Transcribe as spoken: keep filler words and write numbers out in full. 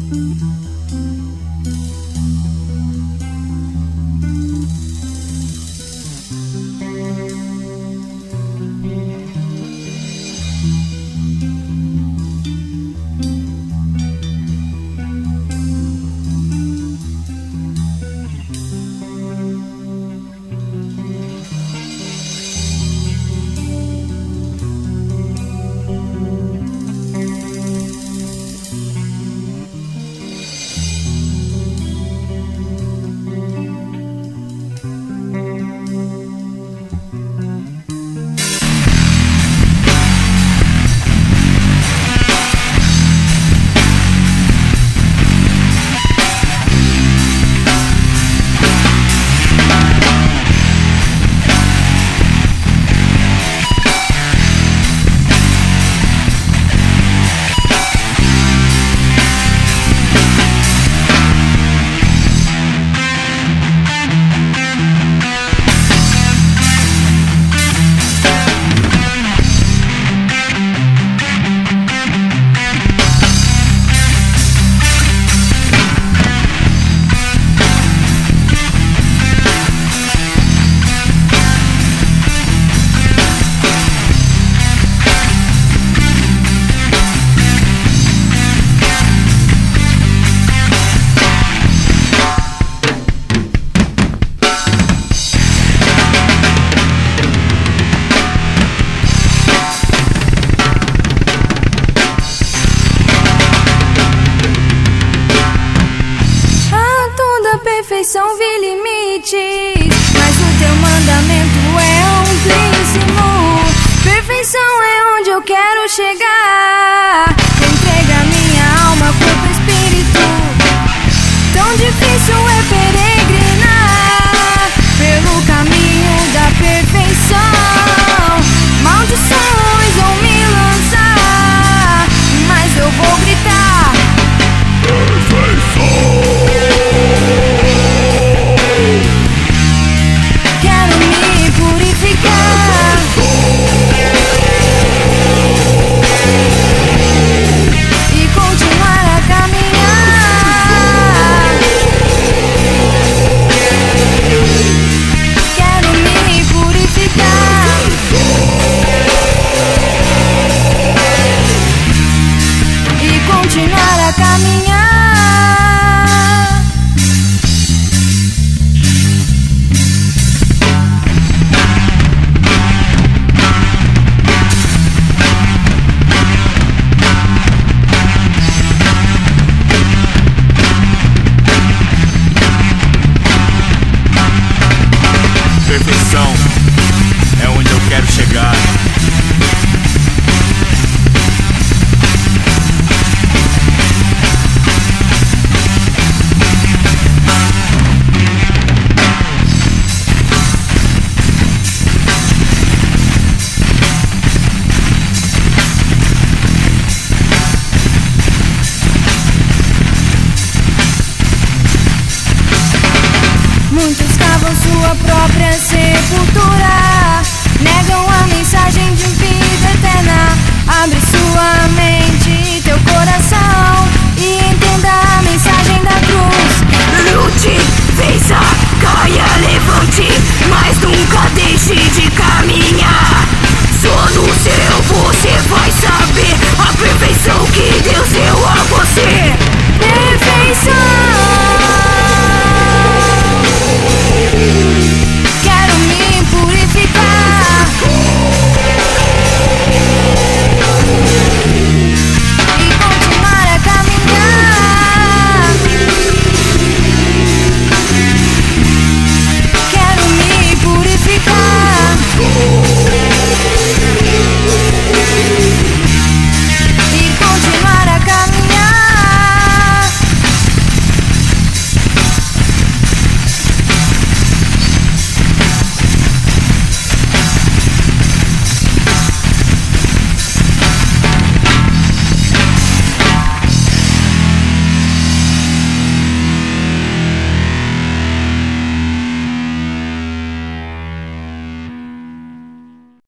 Perfeição vi limites, mas o teu mandamento é amplíssimo. Perfeição é onde eu quero chegar. Entrega minha alma, corpo e espírito. Tão difícil é peregrinar pelo caminho da perfeição. Maldições vão me lançar, mas eu vou gritar: perfeição! Quero me purificar e continuar a caminhar. Quero me purificar e continuar a caminhar. Perfeição é onde eu quero chegar. Muitos cavam sua própria sepultura, negam a mensagem de vida eterna. Abre sua mão.